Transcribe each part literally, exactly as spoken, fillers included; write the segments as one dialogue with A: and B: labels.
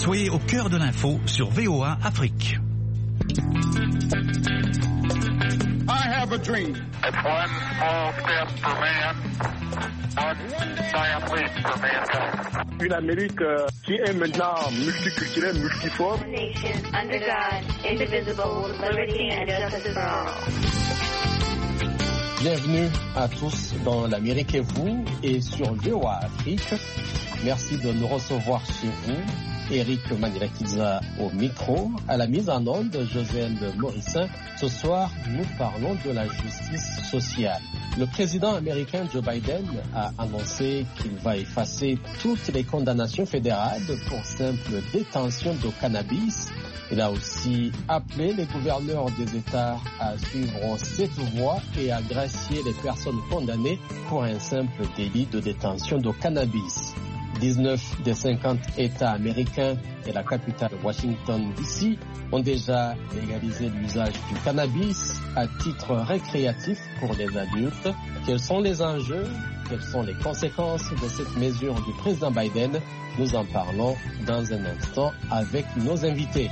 A: Soyez au cœur de l'info sur V O A Afrique.
B: I have a dream.
C: It's one small step for man, one giant leap for mankind.
D: Une Amérique euh, qui est maintenant multiculturelle, multiforme.
E: Nation under God, indivisible, with liberty and justice for all.
F: Bienvenue à tous dans l'Amérique et vous et sur V O A Afrique. Merci de nous recevoir chez vous. Eric Manirekiza au micro, à la mise en onde, Josiane Morissin. Ce soir, nous parlons de la justice sociale. Le président américain Joe Biden a annoncé qu'il va effacer toutes les condamnations fédérales pour simple détention de cannabis. Il a aussi appelé les gouverneurs des États à suivre cette voie et à gracier les personnes condamnées pour un simple délit de détention de cannabis. dix-neuf des cinquante États américains et la capitale Washington D C ont déjà légalisé l'usage du cannabis à titre récréatif pour les adultes. Quels sont les enjeux? Quelles sont les conséquences de cette mesure du président Biden? Nous en parlons dans un instant avec nos invités.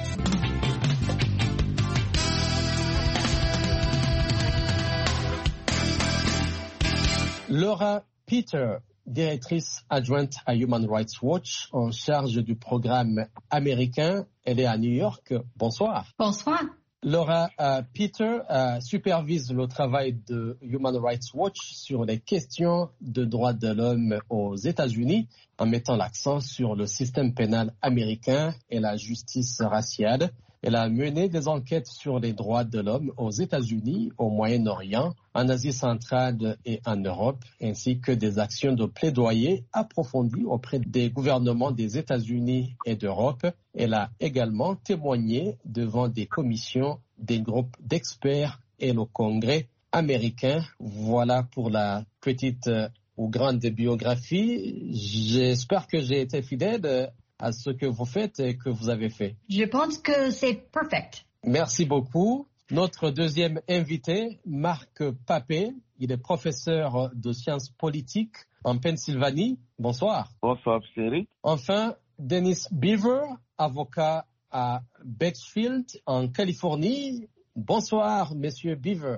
F: Laura Peter, directrice adjointe à Human Rights Watch en charge du programme américain. Elle est à New York. Bonsoir.
G: Bonsoir.
F: Laura uh, Peter uh, supervise le travail de Human Rights Watch sur les questions de droits de l'homme aux États-Unis en mettant l'accent sur le système pénal américain et la justice raciale. Elle a mené des enquêtes sur les droits de l'homme aux États-Unis, au Moyen-Orient, en Asie centrale et en Europe, ainsi que des actions de plaidoyer approfondies auprès des gouvernements des États-Unis et d'Europe. Elle a également témoigné devant des commissions, des groupes d'experts et le Congrès américain. Voilà pour la petite euh, ou grande biographie. J'espère que j'ai été fidèle à ce que vous faites et que vous avez fait.
G: Je pense que c'est perfect.
F: Merci beaucoup. Notre deuxième invité, Marc Papé, il est professeur de sciences politiques en Pennsylvanie. Bonsoir.
D: Bonsoir, Cédric.
F: Enfin, Dennis Beaver, avocat à Bakersfield, en Californie. Bonsoir, Monsieur Beaver.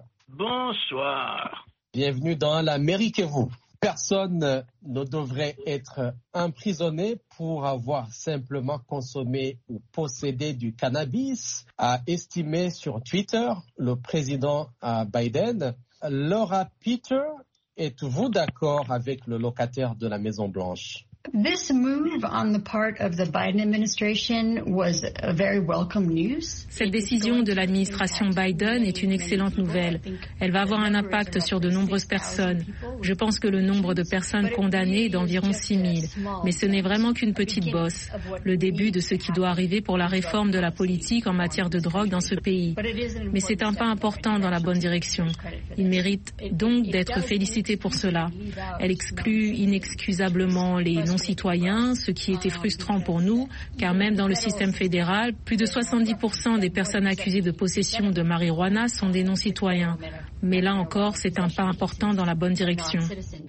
H: Bonsoir.
F: Bienvenue dans l'Amérique et vous. Personne ne devrait être emprisonné pour avoir simplement consommé ou possédé du cannabis, a estimé sur Twitter le président Biden. Laura Peter, êtes-vous d'accord avec le locataire de la Maison-Blanche?
G: This move on the part of the Biden administration was a very welcome news.
I: Cette décision de l'administration Biden est une excellente nouvelle. Elle va avoir un impact sur de nombreuses personnes. Je pense que le nombre de personnes condamnées est d'environ six mille. Mais ce n'est vraiment qu'une petite bosse, le début de ce qui doit arriver pour la réforme de la politique en matière de drogue dans ce pays. Mais c'est un pas important dans la bonne direction. Il mérite donc d'être félicité pour cela. Elle exclut inexcusablement les non citoyens, ce qui était frustrant pour nous, car même dans le système fédéral, plus de soixante-dix pour cent des personnes accusées de possession de marijuana sont des non-citoyens. Mais là encore, c'est un pas important dans la bonne direction.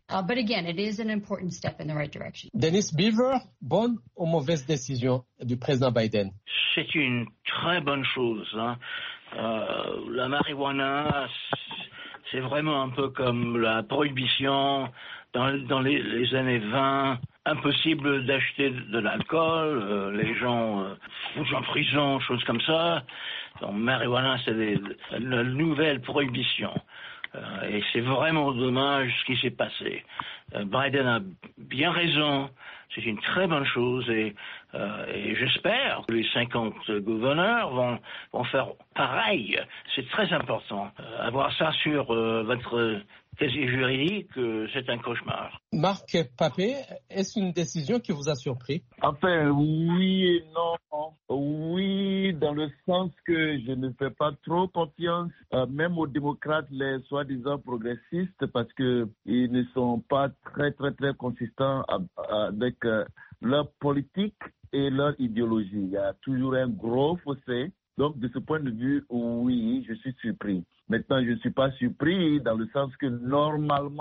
F: Dennis Beaver, bonne ou mauvaise décision du président Biden?
H: C'est une très bonne chose. Hein. Euh, la marijuana, c'est vraiment un peu comme la prohibition dans, dans les, les années vingt. Impossible d'acheter de l'alcool, euh, les gens euh, foutent en prison, choses comme ça. Donc, marijuana, c'est des, la nouvelle prohibition. Euh, et c'est vraiment dommage ce qui s'est passé. Euh, Biden a bien raison, c'est une très bonne chose et, euh, et j'espère que les cinquante gouverneurs vont, vont faire pareil. C'est très important. Euh, avoir ça sur euh, votre casier juridique, euh, c'est un cauchemar.
F: Marc Papé, est-ce une décision qui vous a surpris?
D: Enfin, oui et non. Oui, dans le sens que je ne fais pas trop confiance, euh, même aux démocrates, les soi-disant progressistes, parce que ils ne sont pas très, très, très consistants avec euh, leur politique et leur idéologie. Il y a toujours un gros fossé. Donc, de ce point de vue, oui, je suis surpris. Maintenant, je ne suis pas surpris dans le sens que normalement,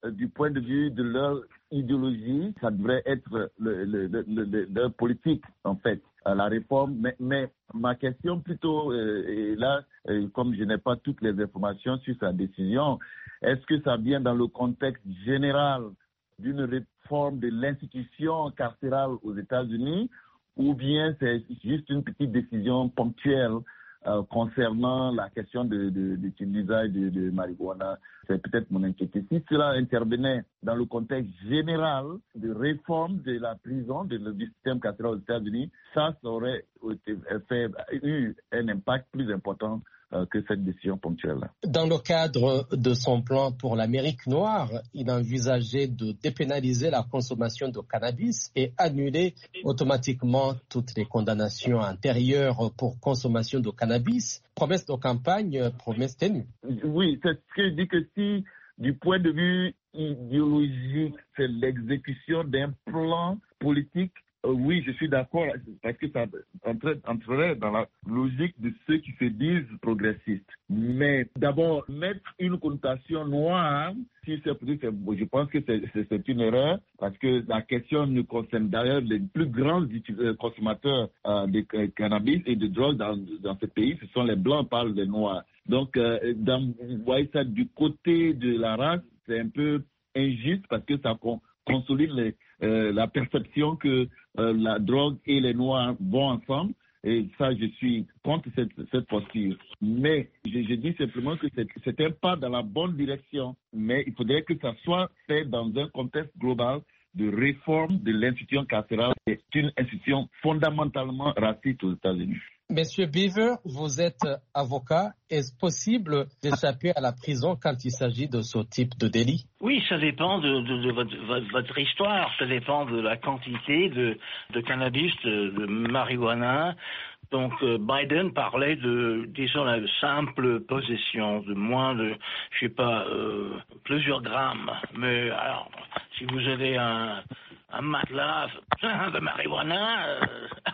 D: euh, du point de vue de leur idéologie, ça devrait être le, le, le, le, leur politique, en fait, à la réforme. Mais, mais ma question plutôt, euh, et là, euh, comme je n'ai pas toutes les informations sur sa décision, est-ce que ça vient dans le contexte général d'une réforme de l'institution carcérale aux États-Unis, ou bien c'est juste une petite décision ponctuelle euh, concernant la question de, de, de, de l'usage de, de marijuana? C'est peut-être mon inquiétude. Si cela intervenait dans le contexte général de réforme de la prison, de, du système carcéral aux États-Unis, ça, ça aurait fait, eu un impact plus important que cette décision ponctuelle.
F: Dans le cadre de son plan pour l'Amérique noire, il envisageait de dépénaliser la consommation de cannabis et annuler automatiquement toutes les condamnations antérieures pour consommation de cannabis. Promesse de campagne, promesse tenue.
D: Oui, c'est ce que je dis, que si, du point de vue idéologique, c'est l'exécution d'un plan politique, Euh, oui, je suis d'accord, parce que ça entrerait dans la logique de ceux qui se disent progressistes. Mais d'abord, mettre une connotation noire, si c'est, je pense que c'est, c'est une erreur, parce que la question nous concerne d'ailleurs les plus grands consommateurs euh, de cannabis et de drogue dans, dans ce pays, ce sont les blancs, parlent des noirs. Donc, euh, dans, vous voyez ça du côté de la race, c'est un peu injuste parce que ça con, consolide les, euh, la perception que euh, la drogue et les noirs vont ensemble. Et ça, je suis contre cette, cette posture. Mais je, je dis simplement que c'est, c'est un pas dans la bonne direction. Mais il faudrait que ça soit fait dans un contexte global de réforme de l'institution carcérale. C'est une institution fondamentalement raciste aux États-Unis.
F: Monsieur Beaver, vous êtes avocat. Est-ce possible d'échapper à la prison quand il s'agit de ce type de délit?
H: Oui, ça dépend de, de, de votre, votre, votre histoire. Ça dépend de la quantité de, de cannabis, de, de marijuana. Donc, euh, Biden parlait de, disons, la simple possession de moins de, je sais pas, euh, plusieurs grammes. Mais alors, si vous avez un, un matelas plein de marijuana, euh,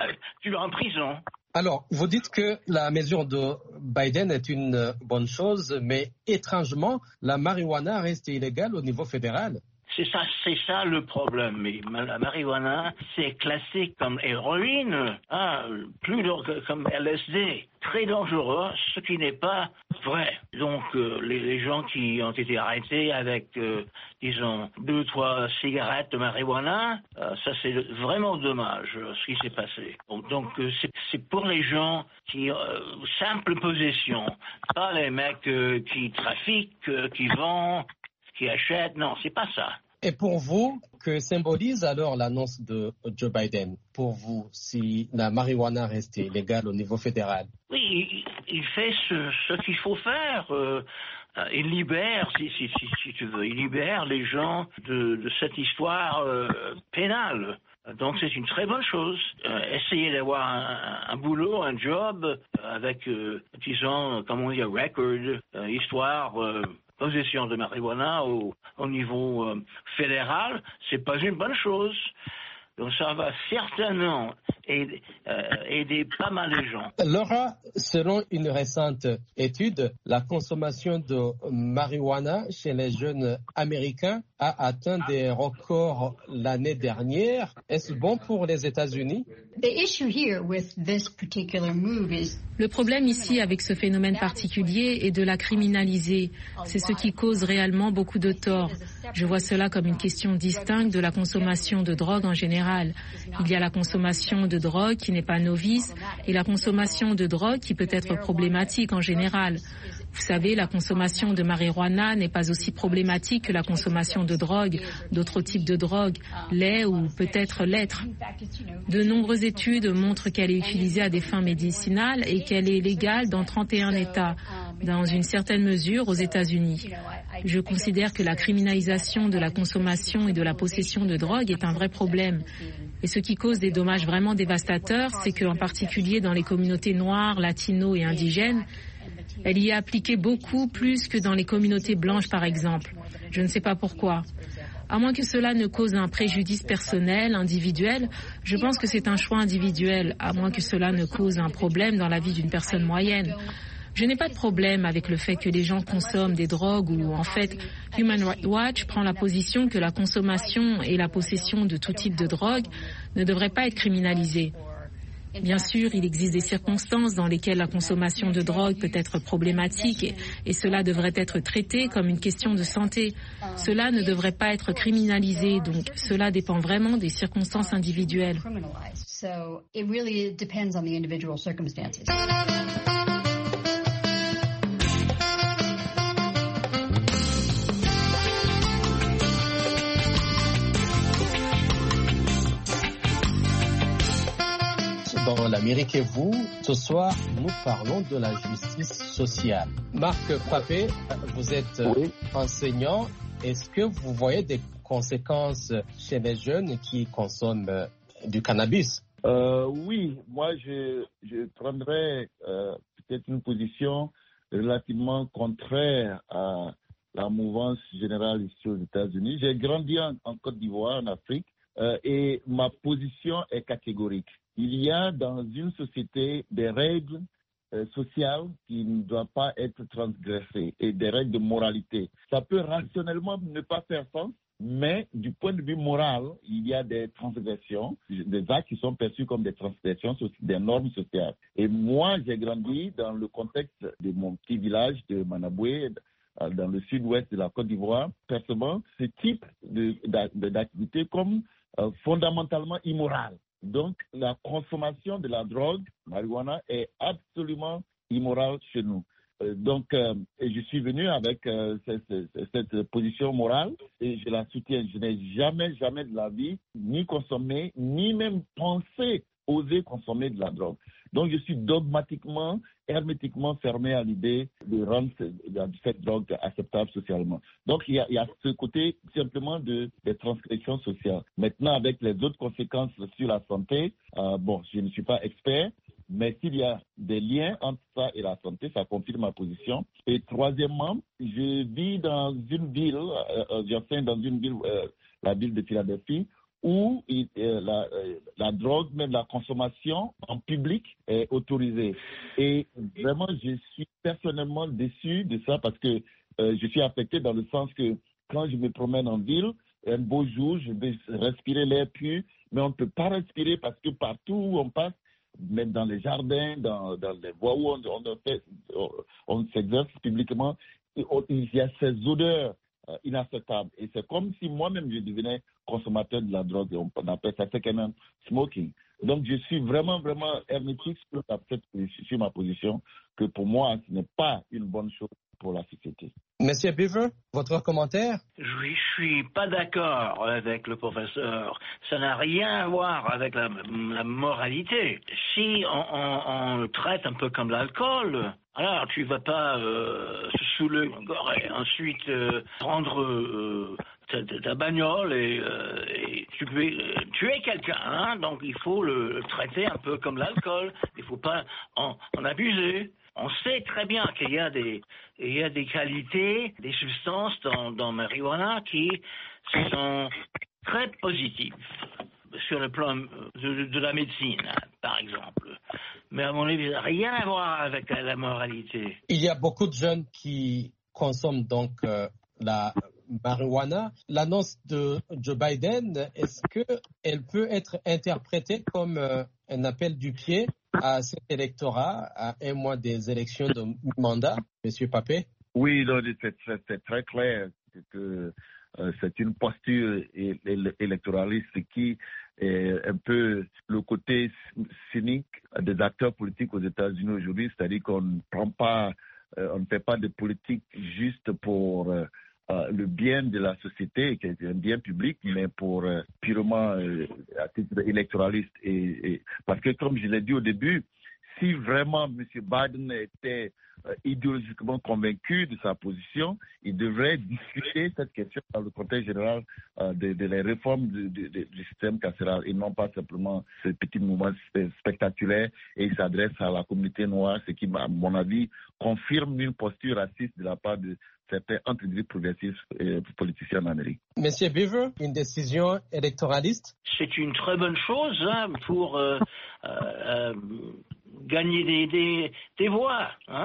H: tu vas en prison.
F: Alors, vous dites que la mesure de Biden est une bonne chose, mais étrangement, la marijuana reste illégale au niveau fédéral.
H: C'est ça, c'est ça le problème. Mais la marijuana, c'est classé comme héroïne, hein, plus comme L S D, très dangereux, ce qui n'est pas vrai. Donc, euh, les, les gens qui ont été arrêtés avec, euh, disons, deux, trois cigarettes de marijuana, euh, ça c'est vraiment dommage, euh, ce qui s'est passé. Donc, donc euh, c'est, c'est pour les gens qui, euh, simple possession, pas les mecs euh, qui trafiquent, euh, qui vendent, qui achètent, non, c'est pas ça.
F: Et pour vous, que symbolise alors l'annonce de Joe Biden? Pour vous, si la marijuana reste illégale au niveau fédéral?
H: Oui, il, il fait ce, ce qu'il faut faire. Euh, il libère, si, si, si, si tu veux, il libère les gens de, de cette histoire euh, pénale. Donc c'est une très bonne chose. Euh, essayer d'avoir un, un boulot, un job euh, avec, euh, disons, comme on dit, un record, euh, histoire... Euh, possession de marijuana au, au niveau euh, fédéral, c'est pas une bonne chose. Donc ça va certainement aider, euh, aider pas mal de gens.
F: Laura, selon une récente étude, la consommation de marijuana chez les jeunes américains a atteint des records l'année dernière. Est-ce bon pour les États-Unis?
I: Le problème ici avec ce phénomène particulier est de la criminaliser. C'est ce qui cause réellement beaucoup de tort. Je vois cela comme une question distincte de la consommation de drogue en général. Il y a la consommation de drogue qui n'est pas novice et la consommation de drogue qui peut être problématique en général. Vous savez, la consommation de marijuana n'est pas aussi problématique que la consommation de drogue, d'autres types de drogue, l'est ou peut-être l'être. De nombreuses études montrent qu'elle est utilisée à des fins médicinales et qu'elle est légale dans trente et un États, dans une certaine mesure aux États-Unis. Je considère que la criminalisation de la consommation et de la possession de drogue est un vrai problème. Et ce qui cause des dommages vraiment dévastateurs, c'est qu'en particulier dans les communautés noires, latino et indigènes, elle y est appliquée beaucoup plus que dans les communautés blanches, par exemple. Je ne sais pas pourquoi. À moins que cela ne cause un préjudice personnel, individuel, je pense que c'est un choix individuel, à moins que cela ne cause un problème dans la vie d'une personne moyenne. Je n'ai pas de problème avec le fait que les gens consomment des drogues ou en fait, Human Rights Watch prend la position que la consommation et la possession de tout type de drogue ne devraient pas être criminalisées. Bien sûr, il existe des circonstances dans lesquelles la consommation de drogue peut être problématique et, et cela devrait être traité comme une question de santé. Cela ne devrait pas être criminalisé, donc cela dépend vraiment des circonstances individuelles.
G: So it really depends on the individual circumstances.
F: Dans l'Amérique et vous, ce soir, nous parlons de la justice sociale. Marc Papé, vous êtes oui. enseignant. Est-ce que vous voyez des conséquences chez les jeunes qui consomment du cannabis?
D: Euh, oui, moi je, je prendrais euh, peut-être une position relativement contraire à la mouvance générale ici aux États-Unis. J'ai grandi en, en Côte d'Ivoire, en Afrique, euh, et ma position est catégorique. Il y a dans une société des règles euh, sociales qui ne doivent pas être transgressées et des règles de moralité. Ça peut rationnellement ne pas faire sens, mais du point de vue moral, il y a des transgressions, des actes qui sont perçus comme des transgressions des normes sociales. Et moi, j'ai grandi dans le contexte de mon petit village de Manaboué, dans le sud-ouest de la Côte d'Ivoire, percevant ce type de, de, d'activité comme euh, fondamentalement immoral. Donc, la consommation de la drogue, marijuana, est absolument immorale chez nous. Euh, donc, euh, et je suis venu avec euh, cette, cette position morale et je la soutiens. Je n'ai jamais, jamais de la vie ni consommé, ni même pensé oser consommer de la drogue. Donc, je suis dogmatiquement, hermétiquement fermé à l'idée de rendre cette drogue acceptable socialement. Donc, il y a, il y a ce côté simplement de, de transgression sociale. Maintenant, avec les autres conséquences sur la santé, euh, bon, je ne suis pas expert, mais s'il y a des liens entre ça et la santé, ça confirme ma position. Et troisièmement, je vis dans une ville, euh, j'enseigne dans une ville, euh, la ville de Philadelphie, où il, euh, la, euh, la drogue, même la consommation en public est autorisée. Et vraiment, je suis personnellement déçu de ça parce que euh, je suis affecté dans le sens que quand je me promène en ville, un beau jour, je vais respirer l'air pur, mais on ne peut pas respirer parce que partout où on passe, même dans les jardins, dans, dans les voies où on, on, fait, on, on s'exerce publiquement, il y a ces odeurs euh, inacceptables. Et c'est comme si moi-même je devenais consommateur de la drogue. On appelle ça second-hand smoking. Donc je suis vraiment, vraiment hermétique sur, sur ma position, que pour moi, ce n'est pas une bonne chose pour la société.
F: Monsieur Beaver, votre commentaire?
H: Je suis pas d'accord avec le professeur. Ça n'a rien à voir avec la, la moralité. Si on, on, on le traite un peu comme l'alcool, alors tu vas pas euh, se saouler et ensuite euh, prendre euh, ta, ta bagnole et, euh, et tu peux euh, tuer quelqu'un. Hein? Donc il faut le traiter un peu comme l'alcool. Il faut pas en, en abuser. On sait très bien qu'il y a des, il y a des qualités, des substances dans, dans marijuana qui sont très positives sur le plan de, de la médecine, par exemple. Mais à mon avis, ça n'a rien à voir avec la, la moralité.
F: Il y a beaucoup de jeunes qui consomment donc euh, la marijuana. L'annonce de Joe Biden, est-ce qu'elle peut être interprétée comme euh, un appel du pied à cet électorat, à un mois des élections de mandat, M. Papé?
D: Oui, non, c'est, c'est, c'est très clair que euh, c'est une posture électoraliste qui est un peu le côté cynique des acteurs politiques aux États-Unis aujourd'hui, c'est-à-dire qu'on ne prend pas, euh, on ne fait pas de politique juste pour euh, Euh, le bien de la société, qui est un bien public, mais pour euh, purement euh, à titre électoraliste. Et, et, parce que, comme je l'ai dit au début, si vraiment M. Biden était euh, idéologiquement convaincu de sa position, il devrait discuter cette question dans le contexte général euh, de, de la réforme du, du, du système carcéral et non pas simplement ce petit mouvement spectaculaire, et il s'adresse à la communauté noire, ce qui, à mon avis, confirme une posture raciste de la part de certains entre-guillemets progressistes et politiciens en Amérique.
F: Monsieur Beaver, une décision électoraliste?
H: C'est une très bonne chose hein, pour euh, euh, gagner des, des, des voix. Hein.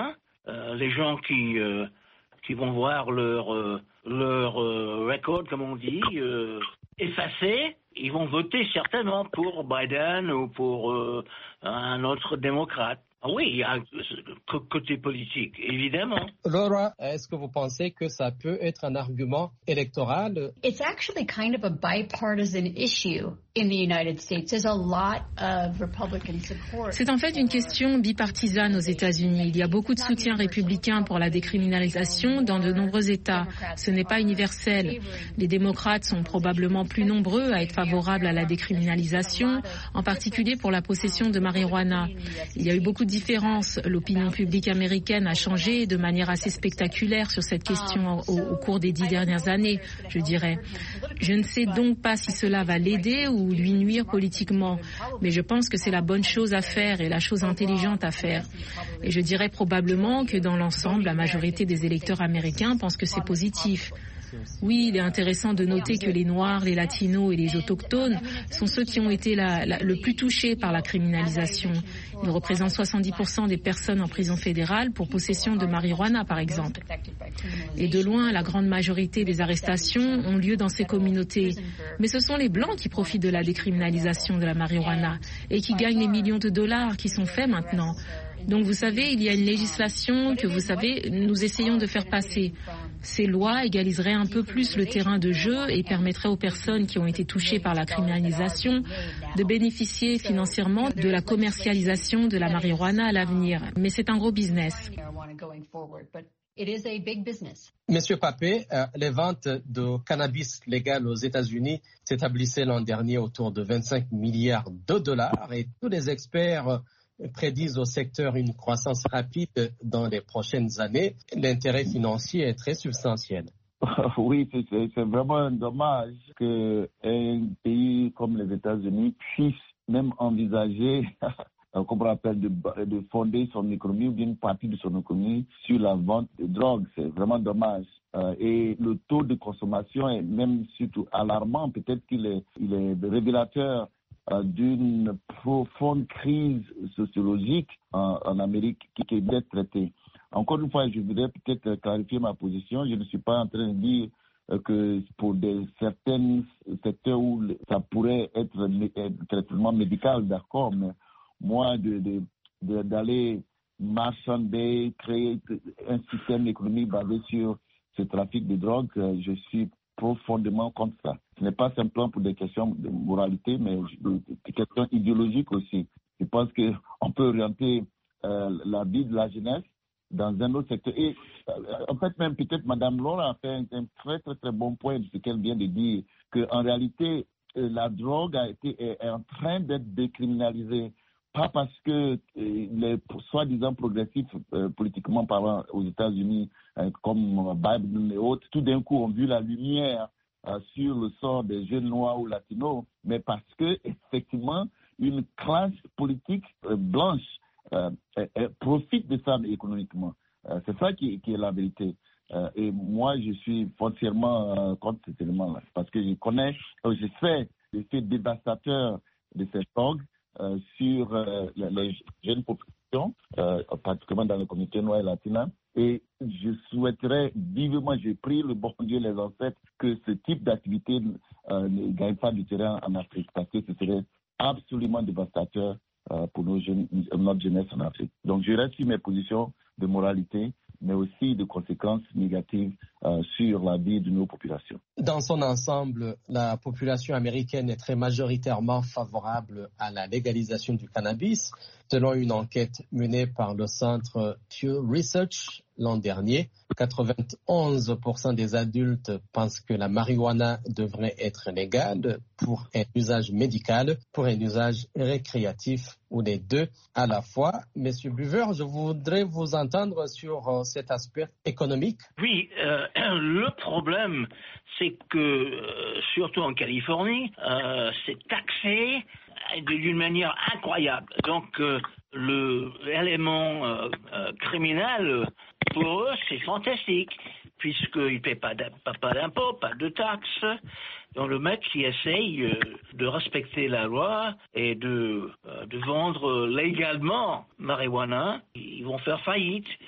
H: euh, les gens qui euh, qui vont voir leur euh, leur euh, record, comme on dit, euh, effacé. Ils vont voter certainement pour Biden ou pour euh, un autre démocrate. Oui, il y a un côté politique, évidemment.
F: Laura, est-ce que vous pensez que ça peut être un argument électoral?
G: It's actually kind of a bipartisan issue in the United States. There's a lot of Republican support.
I: C'est en fait une question bipartisane aux États-Unis. Il y a beaucoup de soutien républicain pour la décriminalisation dans de nombreux États. Ce n'est pas universel. Les démocrates sont probablement plus nombreux à être favorables à la décriminalisation, en particulier pour la possession de marijuana. Il y a eu beaucoup de différences. L'opinion publique américaine a changé de manière assez spectaculaire sur cette question au, au cours des dix dernières années, je dirais. Je ne sais donc pas si cela va l'aider ou lui nuire politiquement, mais je pense que c'est la bonne chose à faire et la chose intelligente à faire. Et je dirais probablement que dans l'ensemble, la majorité des électeurs américains pensent que c'est positif. Oui, il est intéressant de noter que les Noirs, les Latinos et les Autochtones sont ceux qui ont été la, la, le plus touchés par la criminalisation. Ils représentent soixante-dix pour cent des personnes en prison fédérale pour possession de marijuana, par exemple. Et de loin, la grande majorité des arrestations ont lieu dans ces communautés. Mais ce sont les Blancs qui profitent de la décriminalisation de la marijuana et qui gagnent les millions de dollars qui sont faits maintenant. Donc vous savez, il y a une législation que vous savez, nous essayons de faire passer. Ces lois égaliseraient un peu plus le terrain de jeu et permettraient aux personnes qui ont été touchées par la criminalisation de bénéficier financièrement de la commercialisation de la marijuana à l'avenir. Mais c'est un gros business.
F: Monsieur Papé, euh, les ventes de cannabis légal aux États-Unis s'établissaient l'an dernier autour de vingt-cinq milliards de dollars et tous les experts prédisent au secteur une croissance rapide dans les prochaines années. L'intérêt financier est très substantiel.
D: Oui, c'est, c'est vraiment dommage qu'un pays comme les États-Unis puisse même envisager, comme on appelle, de, de fonder son économie ou bien une partie de son économie sur la vente de drogue. C'est vraiment dommage. Euh, et le taux de consommation est même surtout alarmant. Peut-être qu'il est, il est révélateur euh, d'une profonde crise sociologique en, en Amérique qui, qui doit être traitée. Encore une fois, je voudrais peut-être clarifier ma position. Je ne suis pas en train de dire euh, que pour des certains secteurs où ça pourrait être un traitement médical, d'accord, mais moi, de, de, de, d'aller marchander, créer un système économique basé sur ce trafic de drogue, je suis profondément contre ça. Ce n'est pas simplement pour des questions de moralité, mais des questions idéologiques aussi. Je pense qu'on peut orienter euh, la vie de la jeunesse dans un autre secteur. Et euh, en fait, même peut-être Mme Laura a fait un, un très, très, très bon point de ce qu'elle vient de dire, qu'en réalité, euh, la drogue a été, est, est en train d'être décriminalisée. Pas parce que euh, les soi-disant progressifs, euh, politiquement parlant, aux États-Unis, euh, comme Biden et autres, tout d'un coup ont vu la lumière euh, sur le sort des jeunes noirs ou latinos, mais parce que effectivement, une classe politique euh, blanche euh, euh, euh, profite de ça économiquement. Euh, c'est ça qui, qui est la vérité. Euh, et moi, je suis foncièrement euh, contre cet élément-là, parce que je connais, euh, je sais l'effet dévastateur de cette drogue. Euh, sur euh, les jeunes populations, euh, particulièrement dans les communautés noires et latines. Et je souhaiterais vivement, j'ai prié le bon Dieu, les ancêtres, que ce type d'activité euh, ne gagne pas du terrain en Afrique, parce que ce serait absolument dévastateur euh, pour nos jeunes, notre jeunesse en Afrique. Donc je reste sur mes positions de moralité, mais aussi de conséquences négatives euh, sur la vie de nos populations.
F: Dans son ensemble, la population américaine est très majoritairement favorable à la légalisation du cannabis. Selon une enquête menée par le centre Pew Research l'an dernier, quatre-vingt-onze pour cent des adultes pensent que la marijuana devrait être légale pour un usage médical, pour un usage récréatif ou les deux à la fois. Monsieur Buveur, je voudrais vous entendre sur cet aspect économique.
H: Oui, euh, le problème, c'est que, euh, surtout en Californie, euh, c'est taxé d'une manière incroyable. Donc, euh, le l'élément euh, euh, criminel, pour eux, c'est fantastique, puisqu'ils ne paient pas d'impôts, pas de taxes. Donc, le mec qui essaye euh, de respecter la loi et de, euh, de vendre légalement marijuana, ils vont faire faillite.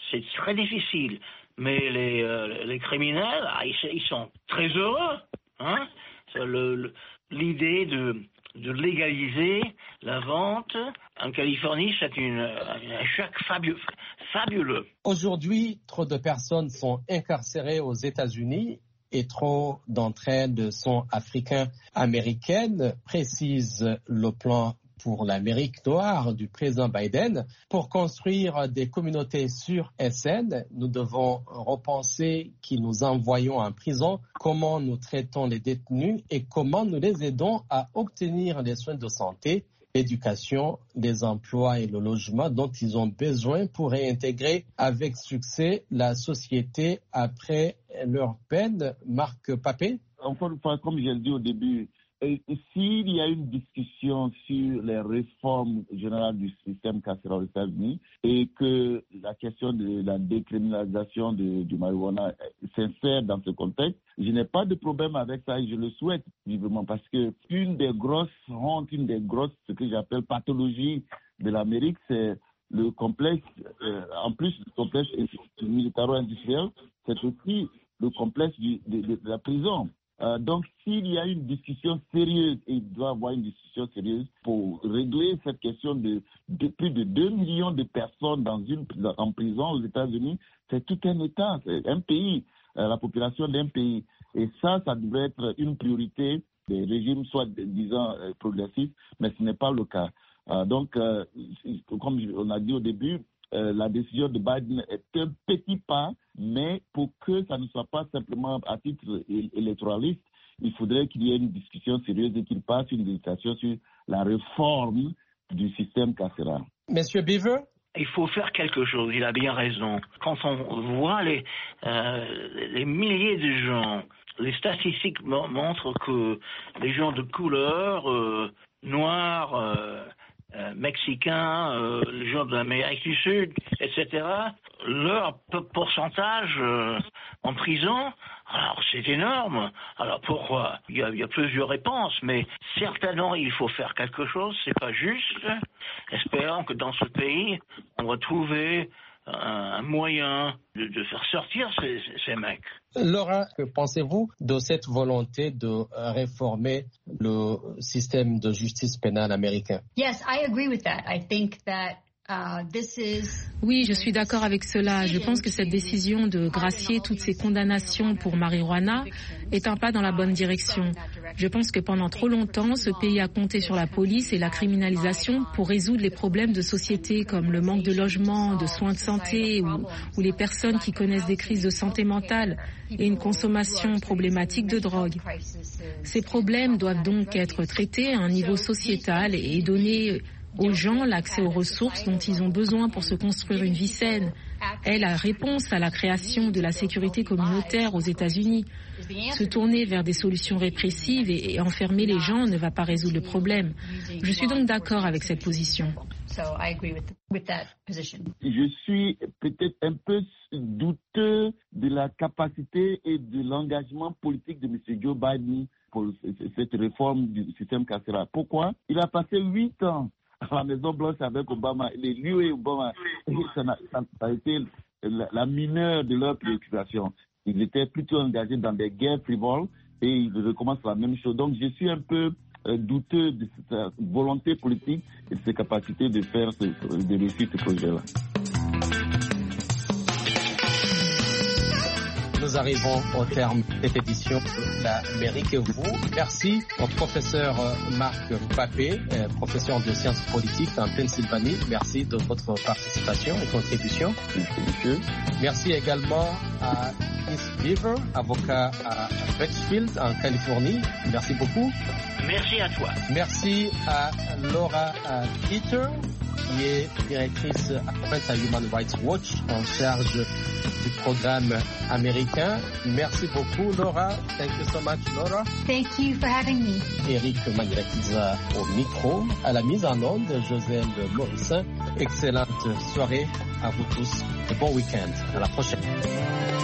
H: c'est très difficile. Mais les, euh, les criminels, ah, ils, ils sont très heureux. Hein. Le, le, l'idée de, de légaliser la vente en Californie, c'est une, un choc fabuleux, fabuleux.
F: Aujourd'hui, trop de personnes sont incarcérées aux États-Unis et trop d'entre elles sont africaines-américaines, précise le plan pour l'Amérique noire du président Biden. Pour construire des communautés sûres et saines, nous devons repenser qui nous envoyons en prison, comment nous traitons les détenus et comment nous les aidons à obtenir des soins de santé, l'éducation, les emplois et le logement dont ils ont besoin pour réintégrer avec succès la société après leur peine. Marc Papé.
D: Encore une fois, comme je l'ai dit au début, et s'il y a une discussion sur les réformes générales du système carcéral aux États-Unis et que la question de la décriminalisation de, du marijuana s'insère dans ce contexte, je n'ai pas de problème avec ça et je le souhaite vivement parce que une des grosses hontes, une des grosses, ce que j'appelle pathologie de l'Amérique, c'est le complexe, euh, en plus du complexe militaro-industriel, c'est aussi le complexe du, de, de, de la prison. Euh, donc, s'il y a une discussion sérieuse, et il doit y avoir une discussion sérieuse pour régler cette question de, de plus de deux millions de personnes dans une, en prison aux États-Unis, c'est tout un État, c'est un pays, euh, la population d'un pays. Et ça, ça devrait être une priorité des régimes, soit disant euh, progressistes, mais ce n'est pas le cas. Euh, donc, euh, comme on a dit au début, Euh, la décision de Biden est un petit pas, mais pour que ça ne soit pas simplement à titre électoraliste, il faudrait qu'il y ait une discussion sérieuse et qu'il passe une législation sur la réforme du système carcéral.
F: Monsieur Beaver?
H: Il faut faire quelque chose, il a bien raison. Quand on voit les, euh, les milliers de gens, les statistiques montrent que les gens de couleur, euh, noirs, euh, Euh, mexicains, euh, les gens de l'Amérique du Sud, et cetera, leur p- pourcentage euh, en prison, alors c'est énorme. Alors pourquoi ? Il y a, il y a plusieurs réponses, mais certainement il faut faire quelque chose, c'est pas juste. Espérons que dans ce pays, on va trouver un moyen de, de faire sortir ces, ces mecs.
F: Laura, que pensez-vous de cette volonté de réformer le système de justice pénale américain?
G: Yes, I agree with that. I think that uh, this is...
I: Oui, je suis d'accord avec cela. Je pense que cette décision de gracier toutes ces condamnations pour marijuana est un pas dans la bonne direction. Je pense que pendant trop longtemps, ce pays a compté sur la police et la criminalisation pour résoudre les problèmes de société comme le manque de logement, de soins de santé ou, ou les personnes qui connaissent des crises de santé mentale et une consommation problématique de drogue. Ces problèmes doivent donc être traités à un niveau sociétal et donner aux gens l'accès aux ressources dont ils ont besoin pour se construire une vie saine est la réponse à la création de la sécurité communautaire aux États-Unis. Se tourner vers des solutions répressives et, et enfermer les gens ne va pas résoudre le problème. Je suis donc d'accord avec cette position.
D: Je suis peut-être un peu douteux de la capacité et de l'engagement politique de M. Joe Biden pour cette réforme du système carcéral. Pourquoi ? Il a passé huit ans à la Maison-Blanche avec Obama. Les lui et Obama, ça a, ça a été la, la mineure de leur préoccupation. Ils étaient plutôt engagés dans des guerres frivoles et ils recommencent la même chose. Donc je suis un peu euh, douteux de cette volonté politique et de ses capacités de faire ce, de réussir ce projet-là.
F: Nous arrivons au terme de cette édition de l'Amérique et vous. Merci au professeur Marc Papé, professeur de sciences politiques en Pennsylvanie. Merci de votre participation et contribution.
D: Merci, monsieur.
F: Merci également à Chris Beaver, avocat à Richfield en Californie. Merci beaucoup.
H: Merci à toi.
F: Merci à Laura Peter, qui est directrice adjointe à Human Rights Watch en charge du programme américain. Merci beaucoup, Laura. Thank you so much, Laura.
G: Thank you for having me.
F: Eric Mangirakisa au micro. À la mise en onde, Joselle Morissin. Excellente soirée à vous tous et bon week-end. À la prochaine.